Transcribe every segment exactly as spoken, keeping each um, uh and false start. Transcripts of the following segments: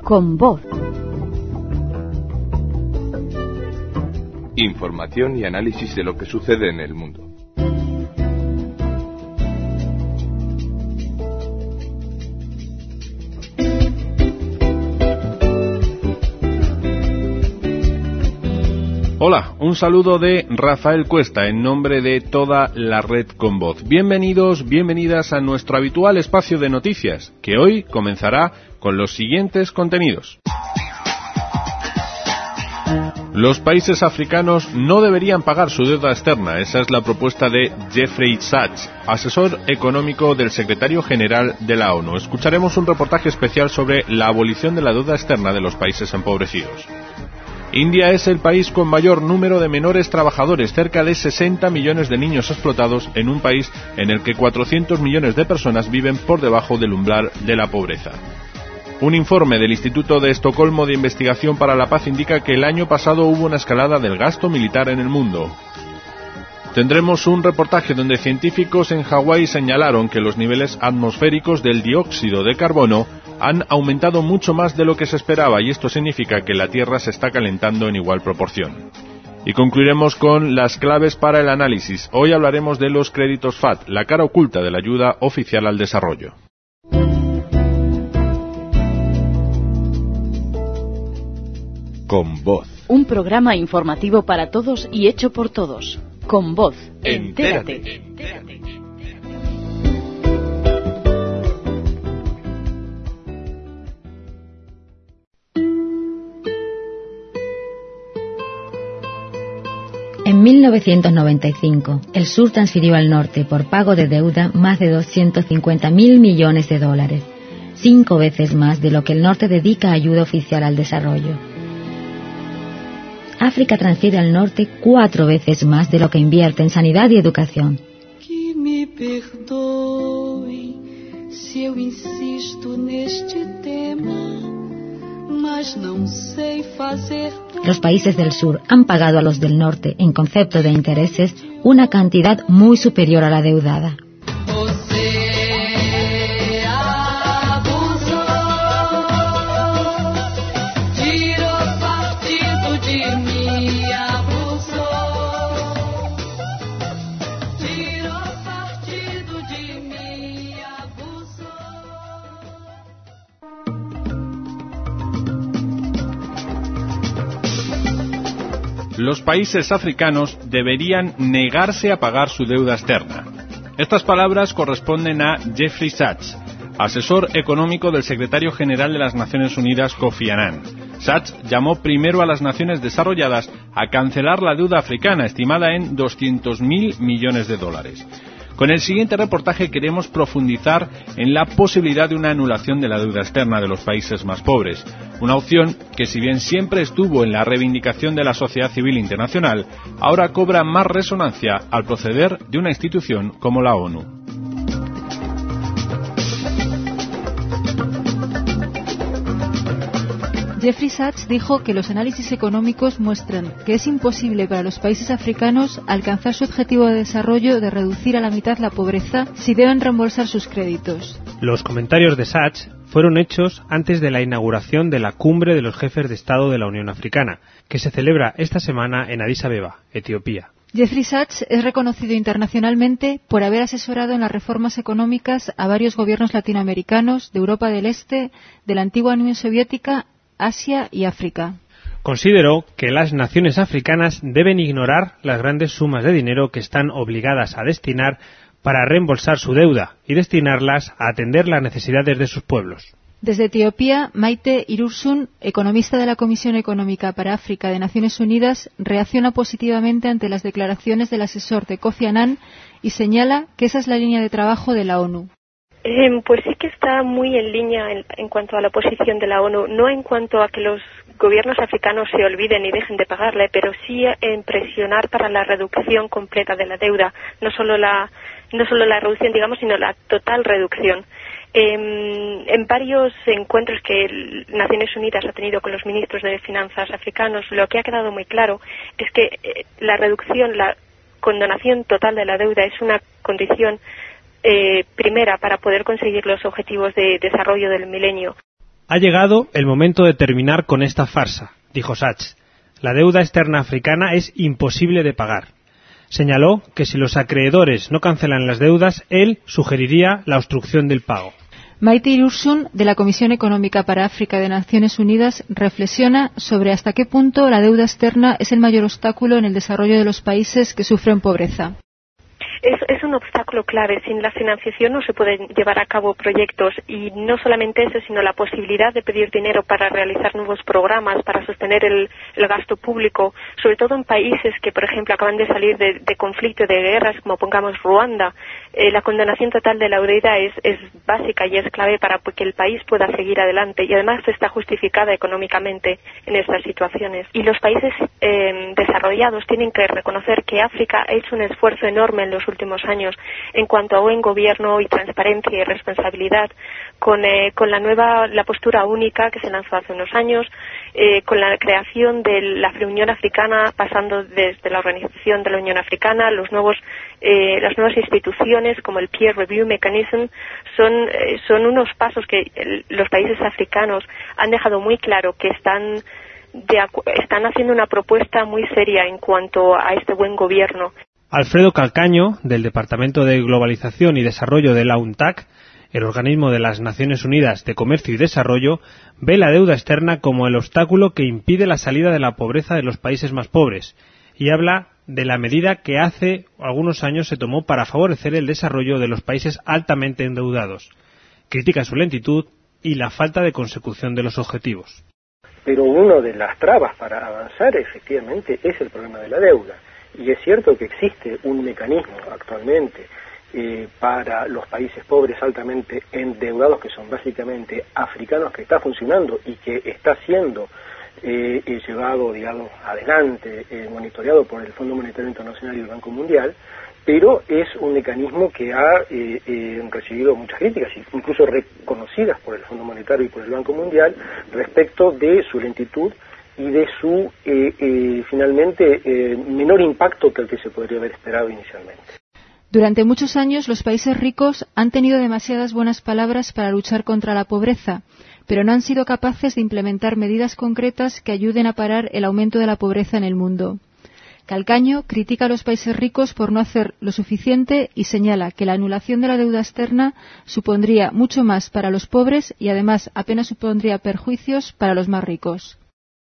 Con voz. Información y análisis de lo que sucede en el mundo. Hola, un saludo de Rafael Cuesta en nombre de toda la red Con Voz. Bienvenidos, bienvenidas a nuestro habitual espacio de noticias, que hoy comenzará con los siguientes contenidos. Los países africanos no deberían pagar su deuda externa. Esa es la propuesta de Jeffrey Sachs, asesor económico del secretario general de la ONU. Escucharemos un reportaje especial sobre la abolición de la deuda externa de los países empobrecidos. India es el país con mayor número de menores trabajadores, cerca de sesenta millones de niños explotados en un país en el que cuatrocientos millones de personas viven por debajo del umbral de la pobreza. Un informe del Instituto de Estocolmo de Investigación para la Paz indica que el año pasado hubo una escalada del gasto militar en el mundo. Tendremos un reportaje donde científicos en Hawái señalaron que los niveles atmosféricos del dióxido de carbono han aumentado mucho más de lo que se esperaba y esto significa que la Tierra se está calentando en igual proporción. Y concluiremos con las claves para el análisis. Hoy hablaremos de los créditos F A D, la cara oculta de la ayuda oficial al desarrollo. Con Voz. Un programa informativo para todos y hecho por todos. Con Voz. Entérate. Entérate. En mil novecientos noventa y cinco, el sur transfirió al norte, por pago de deuda, más de doscientos cincuenta mil millones de dólares, cinco veces más de lo que el norte dedica a ayuda oficial al desarrollo. África transfiere al norte cuatro veces más de lo que invierte en sanidad y educación. Que me perdoe si eu insisto neste tema, mas não sei fazer. Los países del sur han pagado a los del norte, en concepto de intereses, una cantidad muy superior a la deudada. Los países africanos deberían negarse a pagar su deuda externa. Estas palabras corresponden a Jeffrey Sachs, asesor económico del secretario general de las Naciones Unidas, Kofi Annan. Sachs llamó primero a las naciones desarrolladas a cancelar la deuda africana, estimada en doscientos mil millones de dólares. Con el siguiente reportaje queremos profundizar en la posibilidad de una anulación de la deuda externa de los países más pobres, una opción que, si bien siempre estuvo en la reivindicación de la sociedad civil internacional, ahora cobra más resonancia al proceder de una institución como la ONU. Jeffrey Sachs dijo que los análisis económicos muestran que es imposible para los países africanos alcanzar su objetivo de desarrollo de reducir a la mitad la pobreza si deben reembolsar sus créditos. Los comentarios de Sachs fueron hechos antes de la inauguración de la Cumbre de los Jefes de Estado de la Unión Africana, que se celebra esta semana en Addis Abeba, Etiopía. Jeffrey Sachs es reconocido internacionalmente por haber asesorado en las reformas económicas a varios gobiernos latinoamericanos, de Europa del Este, de la antigua Unión Soviética, Asia y África. Consideró que las naciones africanas deben ignorar las grandes sumas de dinero que están obligadas a destinar para reembolsar su deuda y destinarlas a atender las necesidades de sus pueblos. Desde Etiopía, Maite Irursun, economista de la Comisión Económica para África de Naciones Unidas, reacciona positivamente ante las declaraciones del asesor de Kofi Annan y señala que esa es la línea de trabajo de la ONU. Eh, pues sí que está muy en línea en, en cuanto a la posición de la ONU, no en cuanto a que los gobiernos africanos se olviden y dejen de pagarle, pero sí en presionar para la reducción completa de la deuda, no solo la, no solo la reducción, digamos, sino la total reducción. Eh, en varios encuentros que Naciones Unidas ha tenido con los ministros de finanzas africanos, lo que ha quedado muy claro es que eh, la reducción, la condonación total de la deuda es una condición Eh, primera para poder conseguir los objetivos de desarrollo del milenio. Ha llegado el momento de terminar con esta farsa, dijo Sachs. La deuda externa africana es imposible de pagar. Señaló que si los acreedores no cancelan las deudas, él sugeriría la obstrucción del pago. Maite Irursun, de la Comisión Económica para África de Naciones Unidas, reflexiona sobre hasta qué punto la deuda externa es el mayor obstáculo en el desarrollo de los países que sufren pobreza. Es, es un obstáculo clave. Sin la financiación no se pueden llevar a cabo proyectos, y no solamente eso, sino la posibilidad de pedir dinero para realizar nuevos programas, para sostener el, el gasto público, sobre todo en países que, por ejemplo, acaban de salir de, de conflicto, de guerras, como pongamos Ruanda. Eh, la condenación total de la deuda es, es básica y es clave para que el país pueda seguir adelante, y además está justificada económicamente en estas situaciones. Y los países eh, desarrollados tienen que reconocer que África ha hecho un esfuerzo enorme en los últimos años en cuanto a buen gobierno y transparencia y responsabilidad, con, eh, con la nueva la postura única que se lanzó hace unos años, eh, con la creación de la Unión Africana, pasando desde la organización de la Unión Africana, los nuevos eh, las nuevas instituciones como el Peer Review Mechanism, son eh, son unos pasos que el, los países africanos han dejado muy claro que están de acu- están haciendo una propuesta muy seria en cuanto a este buen gobierno. Alfredo Calcaño, del Departamento de Globalización y Desarrollo de la UNTAC, el organismo de las Naciones Unidas de Comercio y Desarrollo, ve la deuda externa como el obstáculo que impide la salida de la pobreza de los países más pobres, y habla de la medida que hace algunos años se tomó para favorecer el desarrollo de los países altamente endeudados. Critica su lentitud y la falta de consecución de los objetivos. Pero una de las trabas para avanzar, efectivamente, es el problema de la deuda. Y es cierto que existe un mecanismo actualmente eh, para los países pobres altamente endeudados, que son básicamente africanos, que está funcionando y que está siendo eh, eh, llevado, digamos, adelante, eh, monitoreado por el Fondo Monetario Internacional y el Banco Mundial, pero es un mecanismo que ha eh, eh, recibido muchas críticas, incluso reconocidas por el Fondo Monetario y por el Banco Mundial, respecto de su lentitud y de su, eh, eh, finalmente, eh, menor impacto que el que se podría haber esperado inicialmente. Durante muchos años, los países ricos han tenido demasiadas buenas palabras para luchar contra la pobreza, pero no han sido capaces de implementar medidas concretas que ayuden a parar el aumento de la pobreza en el mundo. Calcaño critica a los países ricos por no hacer lo suficiente y señala que la anulación de la deuda externa supondría mucho más para los pobres y, además, apenas supondría perjuicios para los más ricos.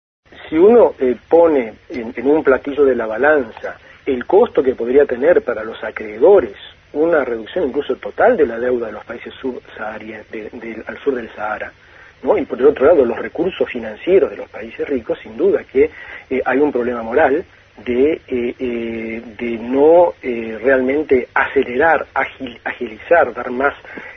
Si uno eh, pone en, en un platillo de la balanza el costo que podría tener para los acreedores una reducción incluso total de la deuda de los países subsaharianos, de, de, al sur del Sahara, ¿no? Y por el otro lado los recursos financieros de los países ricos, sin duda que eh, hay un problema moral de, eh, eh, de no eh, realmente acelerar, agil, agilizar, dar más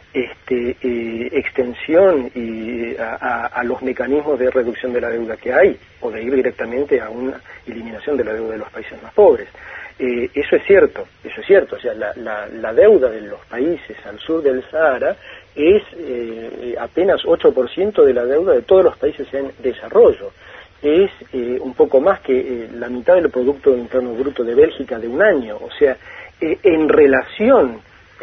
Este, eh, extensión y a, a, a los mecanismos de reducción de la deuda que hay, o de ir directamente a una eliminación de la deuda de los países más pobres. Eh, eso es cierto, eso es cierto, o sea, la, la, la deuda de los países al sur del Sahara es eh, apenas ocho por ciento de la deuda de todos los países en desarrollo. Es eh, un poco más que eh, la mitad del Producto Interno Bruto de Bélgica de un año, o sea, eh, en relación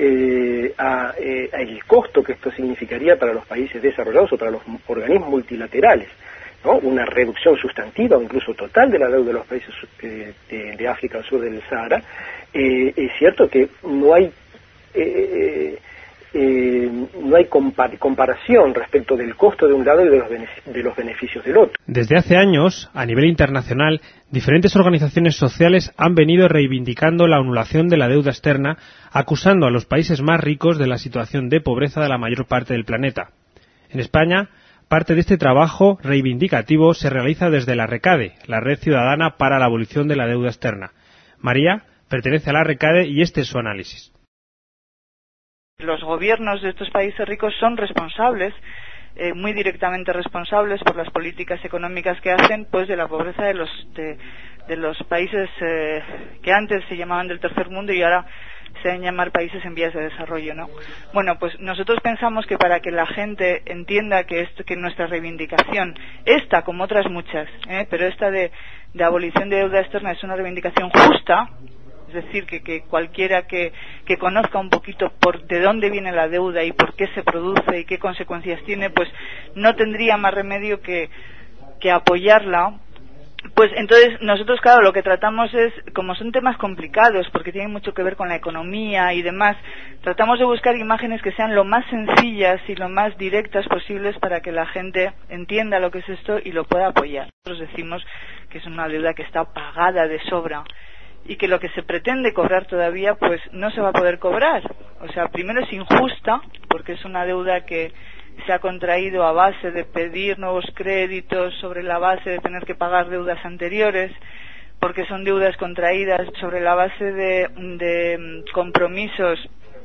Eh, a, eh, a el costo que esto significaría para los países desarrollados o para los organismos multilaterales, ¿no? Una reducción sustantiva o incluso total de la deuda de los países eh, de, de África al sur del Sahara. Eh, es cierto que no hay eh, eh, no hay compar comparación respecto del costo de un lado y de los, de los beneficios del otro. Desde hace años, a nivel internacional, diferentes organizaciones sociales han venido reivindicando la anulación de la deuda externa, acusando a los países más ricos de la situación de pobreza de la mayor parte del planeta. En España, parte de este trabajo reivindicativo se realiza desde la RECADE, la Red Ciudadana para la Abolición de la Deuda Externa. María pertenece a la RECADE y este es su análisis. Los gobiernos de estos países ricos son responsables, eh, muy directamente responsables por las políticas económicas que hacen, pues de la pobreza de los de, de los países eh, que antes se llamaban del tercer mundo y ahora se deben llamar países en vías de desarrollo, ¿no? Bueno, pues nosotros pensamos que para que la gente entienda que esto, que nuestra reivindicación, esta como otras muchas, ¿eh? pero esta de, de abolición de deuda externa es una reivindicación justa. Es decir, que, que cualquiera que, que conozca un poquito por de dónde viene la deuda y por qué se produce y qué consecuencias tiene, pues no tendría más remedio que, que apoyarla. Pues entonces nosotros, claro, lo que tratamos es, como son temas complicados, porque tienen mucho que ver con la economía y demás, tratamos de buscar imágenes que sean lo más sencillas y lo más directas posibles para que la gente entienda lo que es esto y lo pueda apoyar. Nosotros decimos que es una deuda que está pagada de sobra y que lo que se pretende cobrar todavía pues no se va a poder cobrar. O sea, primero es injusta, porque es una deuda que se ha contraído a base de pedir nuevos créditos sobre la base de tener que pagar deudas anteriores, porque son deudas contraídas sobre la base de, de compromisos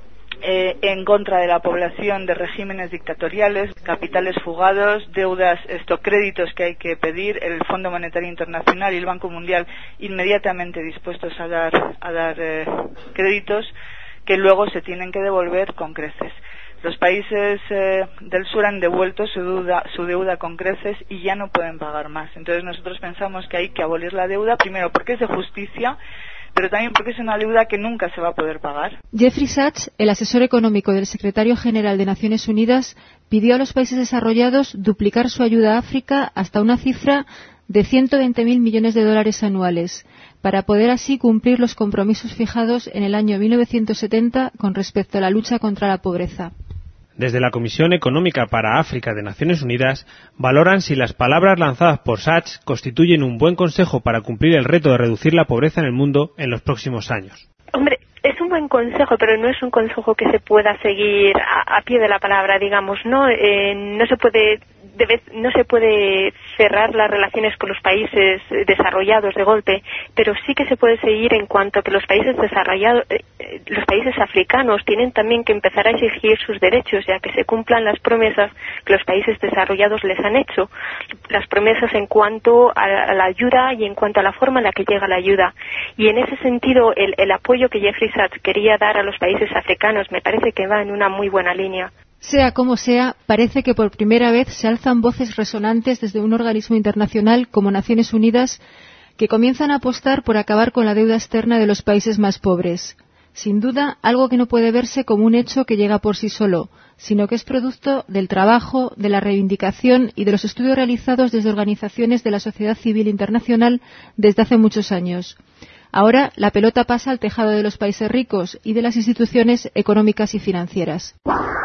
eh, en contra de la población de regímenes dictatoriales, capitales fugados, deudas, estos créditos que hay que pedir, el Fondo Monetario Internacional y el Banco Mundial inmediatamente dispuestos a dar, a dar eh, créditos que luego se tienen que devolver con creces. Los países eh, del sur han devuelto su deuda, su deuda con creces y ya no pueden pagar más. Entonces nosotros pensamos que hay que abolir la deuda, primero porque es de justicia, pero también porque es una deuda que nunca se va a poder pagar. Jeffrey Sachs, el asesor económico del secretario general de Naciones Unidas, pidió a los países desarrollados duplicar su ayuda a África hasta una cifra de ciento veinte mil millones de dólares anuales, para poder así cumplir los compromisos fijados en el año mil novecientos setenta con respecto a la lucha contra la pobreza. Desde la Comisión Económica para África de Naciones Unidas valoran si las palabras lanzadas por Sachs constituyen un buen consejo para cumplir el reto de reducir la pobreza en el mundo en los próximos años. Hombre, es un buen consejo, pero no es un consejo que se pueda seguir a, a pie de la palabra, digamos, ¿no? Eh, no se puede debe, no se puede cerrar las relaciones con los países desarrollados de golpe, pero sí que se puede seguir en cuanto a que los países desarrollados, eh, los países africanos tienen también que empezar a exigir sus derechos, ya que se cumplan las promesas que los países desarrollados les han hecho, las promesas en cuanto a, a la ayuda y en cuanto a la forma en la que llega la ayuda. Y en ese sentido, el, el apoyo que Jeffrey Sachs quería dar a los países africanos me parece que va en una muy buena línea. Sea como sea, parece que por primera vez se alzan voces resonantes desde un organismo internacional como Naciones Unidas que comienzan a apostar por acabar con la deuda externa de los países más pobres. Sin duda, algo que no puede verse como un hecho que llega por sí solo, sino que es producto del trabajo, de la reivindicación y de los estudios realizados desde organizaciones de la sociedad civil internacional desde hace muchos años. Ahora, la pelota pasa al tejado de los países ricos y de las instituciones económicas y financieras.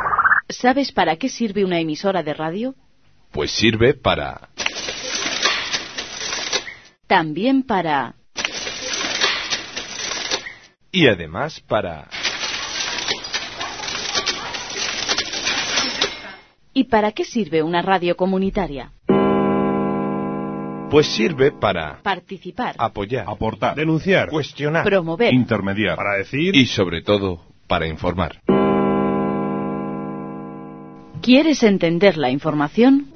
¿Sabes para qué sirve una emisora de radio? Pues sirve para... También para... Y además para... ¿Y para qué sirve una radio comunitaria? Pues sirve para... Participar. Apoyar. Aportar. Denunciar. Cuestionar. Promover. Intermediar. Para decir... Y sobre todo, para informar. ¿Quieres entender la información?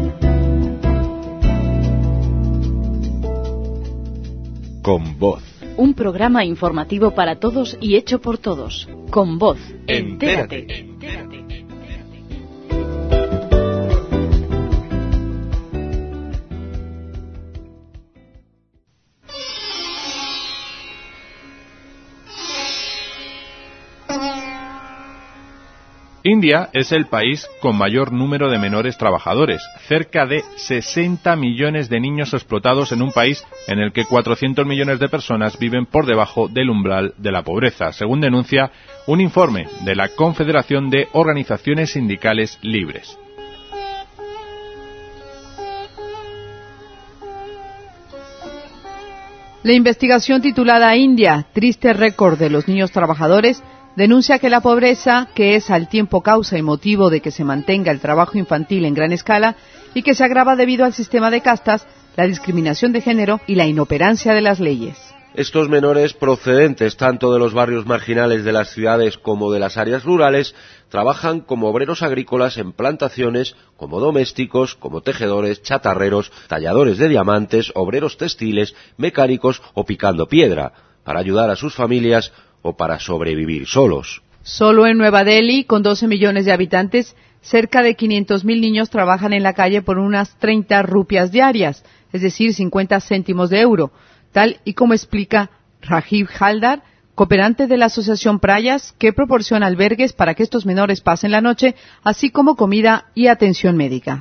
Con voz. Un programa informativo para todos y hecho por todos. Con voz. Entérate. Entérate. India es el país con mayor número de menores trabajadores, cerca de sesenta millones de niños explotados en un país en el que cuatrocientos millones de personas viven por debajo del umbral de la pobreza, según denuncia un informe de la Confederación de Organizaciones Sindicales Libres. La investigación titulada India, triste récord de los niños trabajadores, denuncia que la pobreza, que es al tiempo causa y motivo de que se mantenga el trabajo infantil en gran escala y que se agrava debido al sistema de castas, la discriminación de género y la inoperancia de las leyes. Estos menores, procedentes tanto de los barrios marginales de las ciudades como de las áreas rurales, trabajan como obreros agrícolas en plantaciones, como domésticos, como tejedores, chatarreros, talladores de diamantes, obreros textiles, mecánicos o picando piedra, para ayudar a sus familias o para sobrevivir solos. Solo en Nueva Delhi, con doce millones de habitantes, cerca de quinientos mil niños trabajan en la calle por unas treinta rupias diarias, es decir, cincuenta céntimos de euro, tal y como explica Rajiv Haldar, cooperante de la Asociación Prayas, que proporciona albergues para que estos menores pasen la noche, así como comida y atención médica.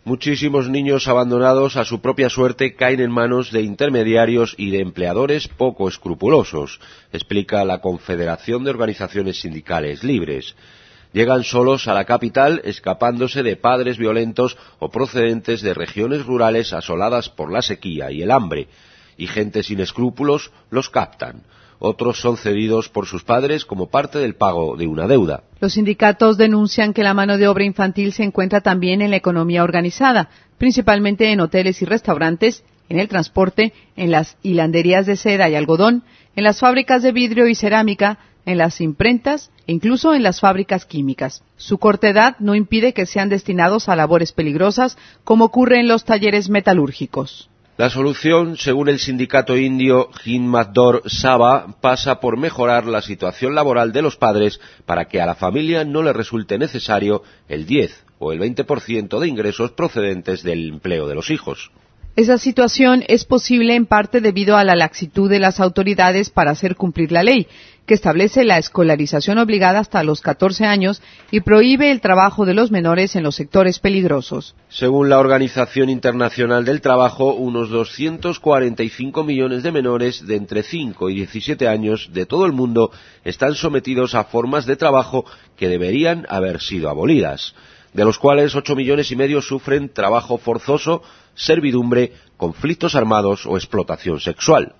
Muchísimos niños abandonados a su propia suerte caen en manos de intermediarios y de empleadores poco escrupulosos, explica la Confederación de Organizaciones Sindicales Libres. Llegan solos a la capital escapándose de padres violentos o procedentes de regiones rurales asoladas por la sequía y el hambre, y gente sin escrúpulos los captan. Otros son cedidos por sus padres como parte del pago de una deuda. Los sindicatos denuncian que la mano de obra infantil se encuentra también en la economía organizada, principalmente en hoteles y restaurantes, en el transporte, en las hilanderías de seda y algodón, en las fábricas de vidrio y cerámica, en las imprentas e incluso en las fábricas químicas. Su corta edad no impide que sean destinados a labores peligrosas, como ocurre en los talleres metalúrgicos. La solución, según el sindicato indio Himmat-Dor Sabha, pasa por mejorar la situación laboral de los padres para que a la familia no le resulte necesario el diez o el veinte por ciento de ingresos procedentes del empleo de los hijos. Esa situación es posible en parte debido a la laxitud de las autoridades para hacer cumplir la ley, que establece la escolarización obligada hasta los catorce años y prohíbe el trabajo de los menores en los sectores peligrosos. Según la Organización Internacional del Trabajo, unos doscientos cuarenta y cinco millones de menores de entre cinco y diecisiete años de todo el mundo están sometidos a formas de trabajo que deberían haber sido abolidas, de los cuales ocho millones y medio sufren trabajo forzoso, servidumbre, conflictos armados o explotación sexual.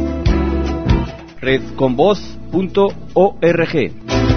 red con voz punto org.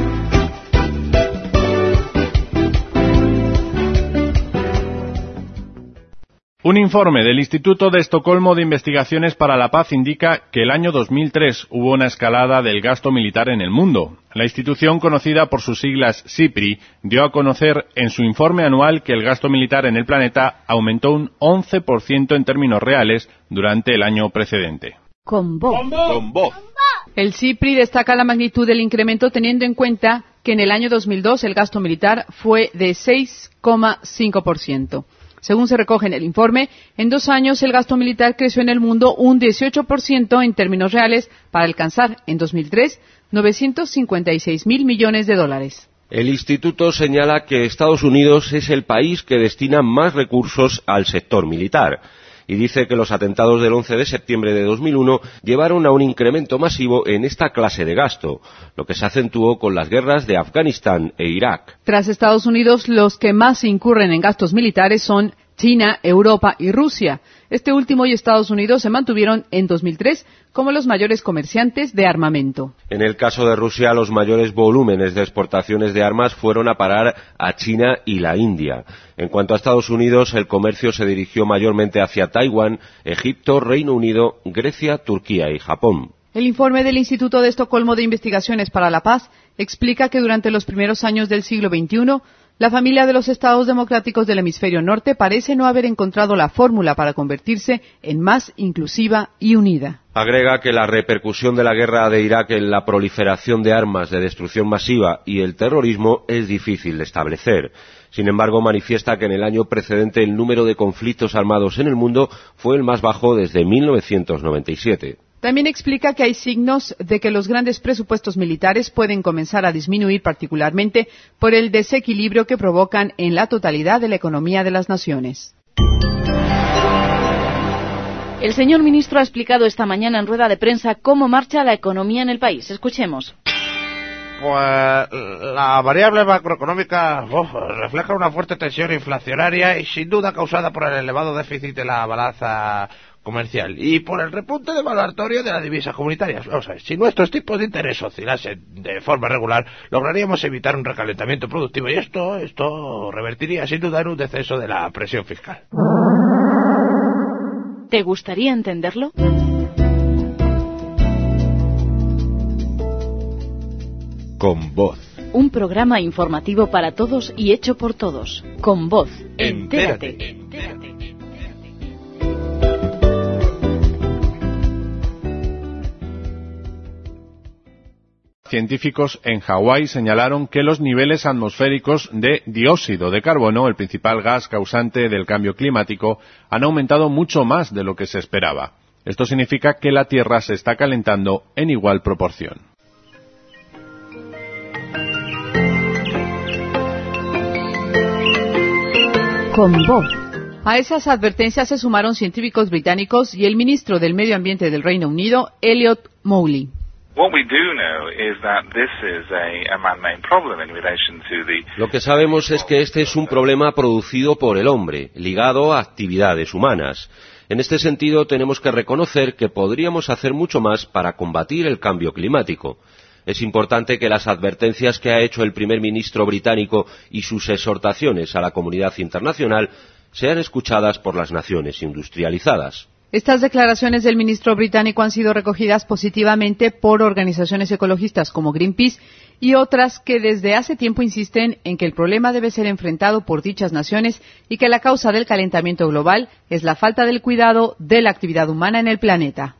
Un informe del Instituto de Estocolmo de Investigaciones para la Paz indica que el año dos mil tres hubo una escalada del gasto militar en el mundo. La institución, conocida por sus siglas SIPRI, dio a conocer en su informe anual que el gasto militar en el planeta aumentó un once por ciento en términos reales durante el año precedente. Con voz. Con voz. El SIPRI destaca la magnitud del incremento teniendo en cuenta que en el año dos mil dos el gasto militar fue de seis coma cinco por ciento. Según se recoge en el informe, en dos años el gasto militar creció en el mundo un dieciocho por ciento en términos reales para alcanzar en dos mil tres novecientos cincuenta y seis mil millones de dólares. El instituto señala que Estados Unidos es el país que destina más recursos al sector militar y dice que los atentados del once de septiembre de dos mil uno llevaron a un incremento masivo en esta clase de gasto, lo que se acentuó con las guerras de Afganistán e Irak. Tras Estados Unidos, los que más incurren en gastos militares son China, Europa y Rusia. Este último y Estados Unidos se mantuvieron en dos mil tres como los mayores comerciantes de armamento. En el caso de Rusia, los mayores volúmenes de exportaciones de armas fueron a parar a China y la India. En cuanto a Estados Unidos, el comercio se dirigió mayormente hacia Taiwán, Egipto, Reino Unido, Grecia, Turquía y Japón. El informe del Instituto de Estocolmo de Investigaciones para la Paz explica que durante los primeros años del siglo veintiuno, la familia de los estados democráticos del hemisferio norte parece no haber encontrado la fórmula para convertirse en más inclusiva y unida. Agrega que la repercusión de la guerra de Irak en la proliferación de armas de destrucción masiva y el terrorismo es difícil de establecer. Sin embargo, manifiesta que en el año precedente el número de conflictos armados en el mundo fue el más bajo desde mil novecientos noventa y siete. También explica que hay signos de que los grandes presupuestos militares pueden comenzar a disminuir, particularmente por el desequilibrio que provocan en la totalidad de la economía de las naciones. El señor ministro ha explicado esta mañana en rueda de prensa cómo marcha la economía en el país. Escuchemos. Pues la variable macroeconómica oh, refleja una fuerte tensión inflacionaria y sin duda causada por el elevado déficit de la balanza comercial y por el repunte devaluatorio de las divisas comunitarias. Vamos a ver, si nuestros tipos de interés oscilasen de forma regular, lograríamos evitar un recalentamiento productivo y esto, esto revertiría sin duda en un descenso de la presión fiscal. ¿Te gustaría entenderlo? Con voz. Un programa informativo para todos y hecho por todos. Con voz. Entérate. Entérate. Científicos en Hawái señalaron que los niveles atmosféricos de dióxido de carbono, el principal gas causante del cambio climático, han aumentado mucho más de lo que se esperaba. Esto significa que la Tierra se está calentando en igual proporción. Con voz. A esas advertencias se sumaron científicos británicos y el ministro del Medio Ambiente del Reino Unido, Elliot Mowley. Lo que sabemos es que este es un problema producido por el hombre, ligado a actividades humanas. En este sentido, tenemos que reconocer que podríamos hacer mucho más para combatir el cambio climático. Es importante que las advertencias que ha hecho el primer ministro británico y sus exhortaciones a la comunidad internacional sean escuchadas por las naciones industrializadas. Estas declaraciones del ministro británico han sido recogidas positivamente por organizaciones ecologistas como Greenpeace y otras que desde hace tiempo insisten en que el problema debe ser enfrentado por dichas naciones y que la causa del calentamiento global es la falta del cuidado de la actividad humana en el planeta.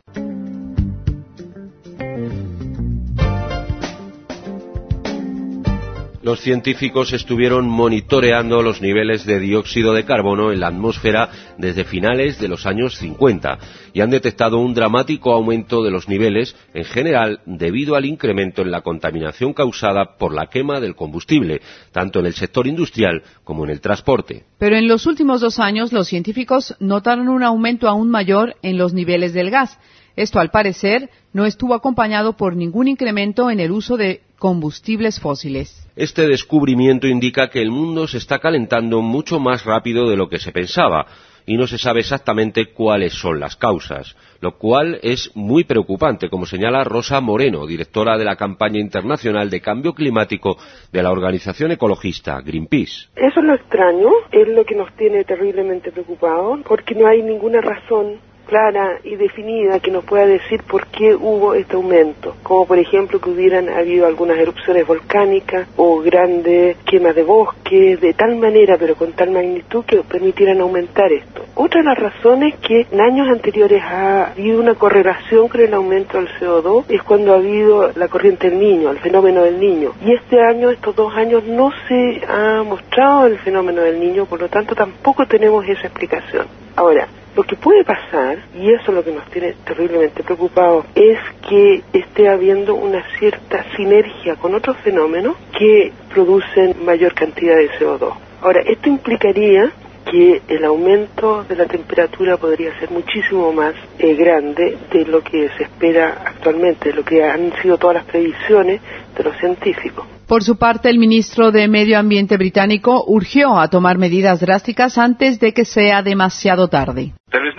Los científicos estuvieron monitoreando los niveles de dióxido de carbono en la atmósfera desde finales de los años cincuenta y han detectado un dramático aumento de los niveles, en general, debido al incremento en la contaminación causada por la quema del combustible, tanto en el sector industrial como en el transporte. Pero en los últimos dos años, los científicos notaron un aumento aún mayor en los niveles del gas. Esto, al parecer, no estuvo acompañado por ningún incremento en el uso de combustibles fósiles. Este descubrimiento indica que el mundo se está calentando mucho más rápido de lo que se pensaba y no se sabe exactamente cuáles son las causas, lo cual es muy preocupante, como señala Rosa Moreno, directora de la campaña internacional de cambio climático de la organización ecologista Greenpeace. Eso es lo extraño, es lo que nos tiene terriblemente preocupados, porque no hay ninguna razón clara y definida que nos pueda decir por qué hubo este aumento, como por ejemplo que hubieran habido algunas erupciones volcánicas o grandes quemas de bosques, de tal manera, pero con tal magnitud que permitieran aumentar esto. Otra de las razones que en años anteriores ha habido una correlación con el aumento del C O dos es cuando ha habido la corriente del Niño, el fenómeno del Niño, y este año, estos dos años, no se ha mostrado el fenómeno del Niño, por lo tanto tampoco tenemos esa explicación. Ahora, lo que puede pasar, y eso es lo que nos tiene terriblemente preocupados, es que esté habiendo una cierta sinergia con otros fenómenos que producen mayor cantidad de C O dos. Ahora, esto implicaría que el aumento de la temperatura podría ser muchísimo más eh, grande de lo que se espera actualmente, de lo que han sido todas las previsiones de los científicos. Por su parte, el ministro de Medio Ambiente británico urgió a tomar medidas drásticas antes de que sea demasiado tarde.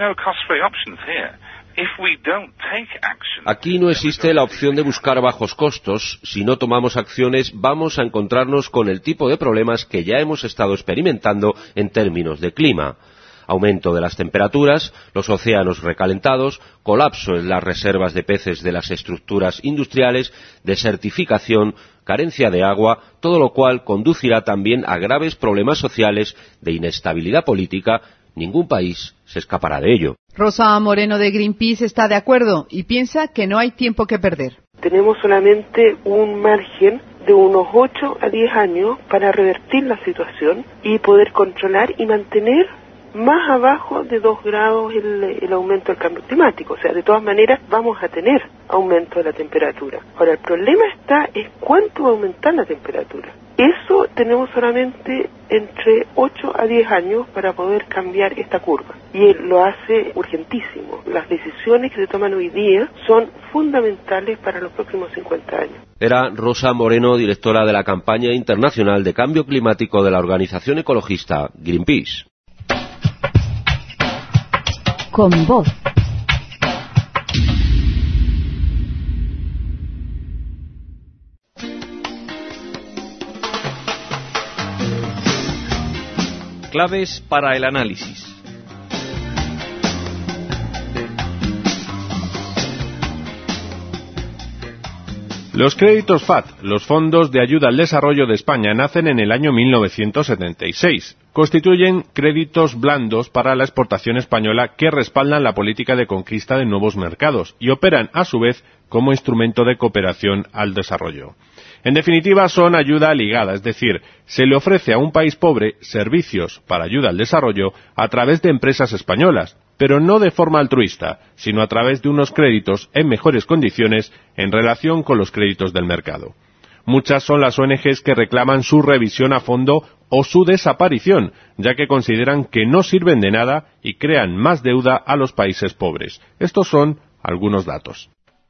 Aquí no existe la opción de buscar bajos costos. Si no tomamos acciones, vamos a encontrarnos con el tipo de problemas que ya hemos estado experimentando en términos de clima. Aumento de las temperaturas, los océanos recalentados, colapso en las reservas de peces de las estructuras industriales, desertificación, carencia de agua, todo lo cual conducirá también a graves problemas sociales de inestabilidad política. Ningún país se escapará de ello. Rosa Moreno de Greenpeace está de acuerdo y piensa que no hay tiempo que perder. Tenemos solamente un margen de unos ocho a diez años para revertir la situación y poder controlar y mantener más abajo de dos grados el, el aumento del cambio climático. O sea, de todas maneras vamos a tener aumento de la temperatura. Ahora, el problema está es cuánto va a aumentar la temperatura. Eso tenemos solamente entre ocho a diez años para poder cambiar esta curva. Y él lo hace urgentísimo. Las decisiones que se toman hoy día son fundamentales para los próximos cincuenta años. Era Rosa Moreno, directora de la campaña internacional de cambio climático de la organización ecologista Greenpeace. Con voz. Claves para el análisis. Los créditos F A T, los Fondos de Ayuda al Desarrollo de España, nacen en el año mil novecientos setenta y seis. Constituyen créditos blandos para la exportación española que respaldan la política de conquista de nuevos mercados y operan, a su vez, como instrumento de cooperación al desarrollo. En definitiva, son ayuda ligada, es decir, se le ofrece a un país pobre servicios para ayuda al desarrollo a través de empresas españolas, pero no de forma altruista, sino a través de unos créditos en mejores condiciones en relación con los créditos del mercado. Muchas son las O N Ges que reclaman su revisión a fondo o su desaparición, ya que consideran que no sirven de nada y crean más deuda a los países pobres. Estos son algunos datos.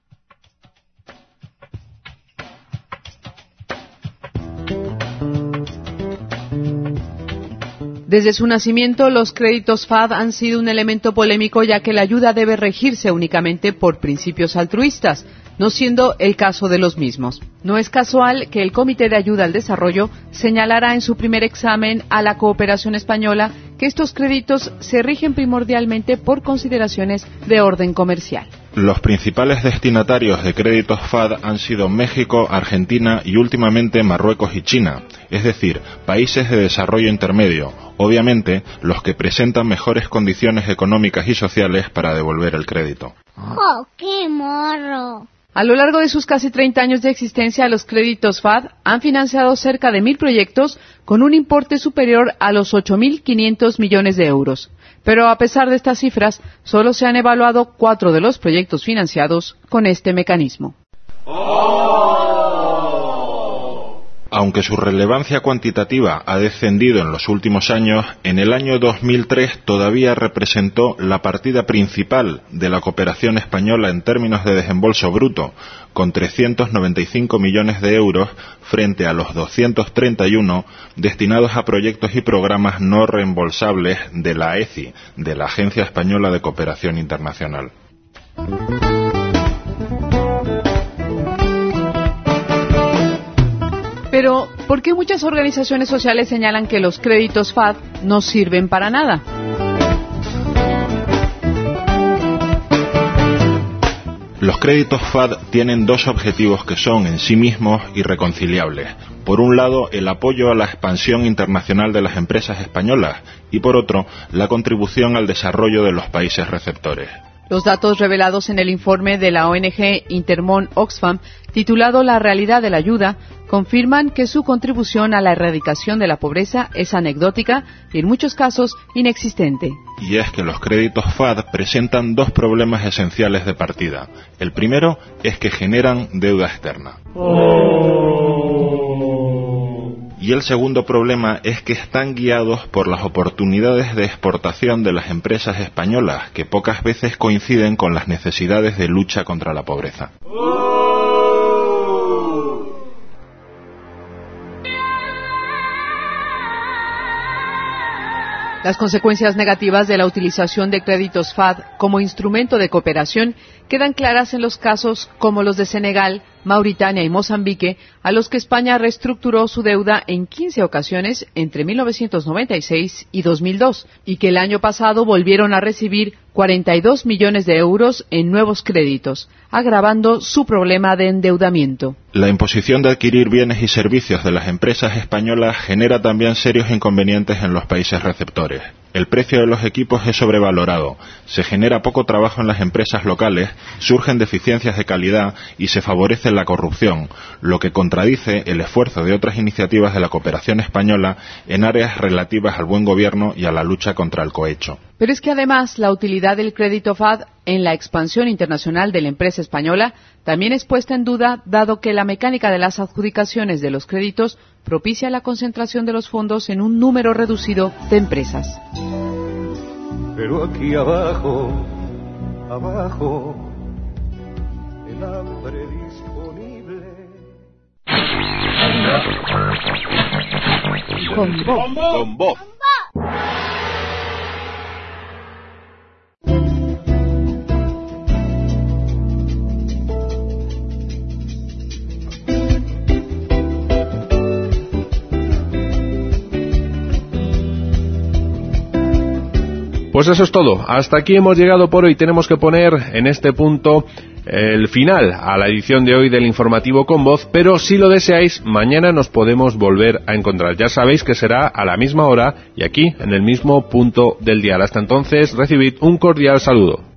Desde su nacimiento, los créditos F A D han sido un elemento polémico, ya que la ayuda debe regirse únicamente por principios altruistas, no siendo el caso de los mismos. No es casual que el Comité de Ayuda al Desarrollo señalara en su primer examen a la cooperación española que estos créditos se rigen primordialmente por consideraciones de orden comercial. Los principales destinatarios de créditos F A D han sido México, Argentina y últimamente Marruecos y China, es decir, países de desarrollo intermedio, obviamente los que presentan mejores condiciones económicas y sociales para devolver el crédito. ¡Oh, qué morro! A lo largo de sus casi treinta años de existencia, los créditos F A D han financiado cerca de mil proyectos con un importe superior a los ocho mil quinientos millones de euros. Pero a pesar de estas cifras, solo se han evaluado cuatro de los proyectos financiados con este mecanismo. Aunque su relevancia cuantitativa ha descendido en los últimos años, en el año dos mil tres todavía representó la partida principal de la cooperación española en términos de desembolso bruto, con trescientos noventa y cinco millones de euros frente a los doscientos treinta y uno destinados a proyectos y programas no reembolsables de la E C I, de la Agencia Española de Cooperación Internacional. Pero, ¿por qué muchas organizaciones sociales señalan que los créditos F A D no sirven para nada? Los créditos F A D tienen dos objetivos que son en sí mismos irreconciliables. Por un lado, el apoyo a la expansión internacional de las empresas españolas y por otro, la contribución al desarrollo de los países receptores. Los datos revelados en el informe de la O N G Intermón Oxfam, titulado La realidad de la ayuda, confirman que su contribución a la erradicación de la pobreza es anecdótica y en muchos casos inexistente. Y es que los créditos F A D presentan dos problemas esenciales de partida. El primero es que generan deuda externa. Y el segundo problema es que están guiados por las oportunidades de exportación de las empresas españolas, que pocas veces coinciden con las necesidades de lucha contra la pobreza. Las consecuencias negativas de la utilización de créditos F A D como instrumento de cooperación quedan claras en los casos como los de Senegal, Mauritania y Mozambique, a los que España reestructuró su deuda en quince ocasiones entre mil novecientos noventa y seis y dos mil dos, y que el año pasado volvieron a recibir cuarenta y dos millones de euros en nuevos créditos, agravando su problema de endeudamiento. La imposición de adquirir bienes y servicios de las empresas españolas genera también serios inconvenientes en los países receptores. El precio de los equipos es sobrevalorado, se genera poco trabajo en las empresas locales, surgen deficiencias de calidad y se favorece la corrupción, lo que contradice el esfuerzo de otras iniciativas de la cooperación española en áreas relativas al buen gobierno y a la lucha contra el cohecho. Pero es que además la utilidad del crédito F A D en la expansión internacional de la empresa española también es puesta en duda, dado que la mecánica de las adjudicaciones de los créditos propicia la concentración de los fondos en un número reducido de empresas. Pero aquí abajo, abajo, el hambre disponible. Con voz. Con voz. Pues eso es todo. Hasta aquí hemos llegado por hoy. Tenemos que poner en este punto el final a la edición de hoy del informativo Con Voz, pero si lo deseáis, mañana nos podemos volver a encontrar. Ya sabéis que será a la misma hora y aquí, en el mismo punto del dial. Hasta entonces, recibid un cordial saludo.